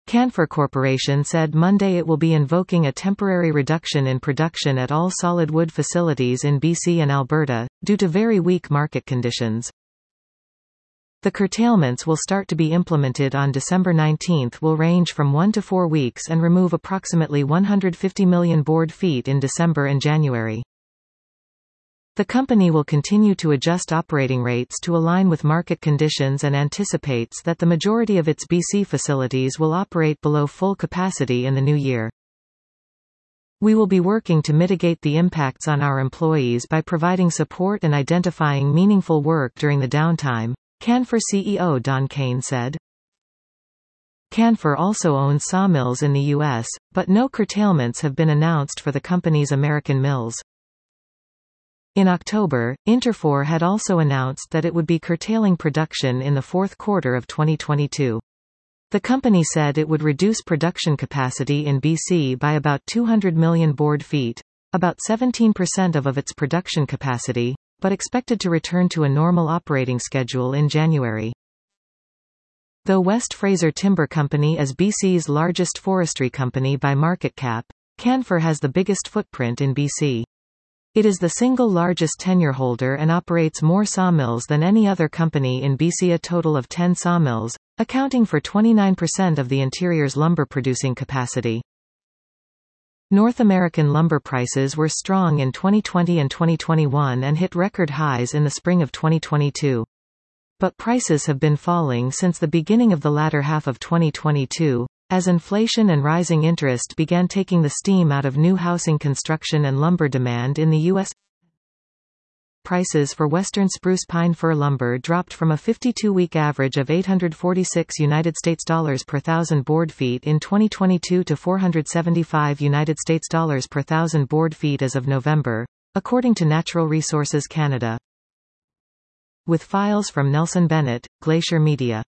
Canfor Corporation said Monday it will be invoking a temporary reduction in production at all solid wood facilities in BC and Alberta, due to very weak market conditions. The curtailments will start to be implemented on December 19, will range from 1 to 4 weeks and remove approximately 150 million board feet in December and January. The company will continue to adjust operating rates to align with market conditions and anticipates that the majority of its BC facilities will operate below full capacity in the new year. We will be working to mitigate the impacts on our employees by providing support and identifying meaningful work during the downtime, Canfor CEO Don Kane said. Canfor also owns sawmills in the U.S., but no curtailments have been announced for the company's American mills. In October, Interfor had also announced that it would be curtailing production in the fourth quarter of 2022. The company said it would reduce production capacity in BC by about 200 million board feet, about 17% of its production capacity, but expected to return to a normal operating schedule in January. Though West Fraser Timber Company is BC's largest forestry company by market cap, Canfor has the biggest footprint in BC. It is the single largest tenure holder and operates more sawmills than any other company in BC, a total of 10 sawmills, accounting for 29% of the interior's lumber producing capacity. North American lumber prices were strong in 2020 and 2021 and hit record highs in the spring of 2022. But prices have been falling since the beginning of the latter half of 2022, as inflation and rising interest began taking the steam out of new housing construction and lumber demand in the U.S. Prices for Western spruce pine fir lumber dropped from a 52-week average of $846 per thousand board feet in 2022 to $475 per thousand board feet as of November, according to Natural Resources Canada. With files from Nelson Bennett, Glacier Media.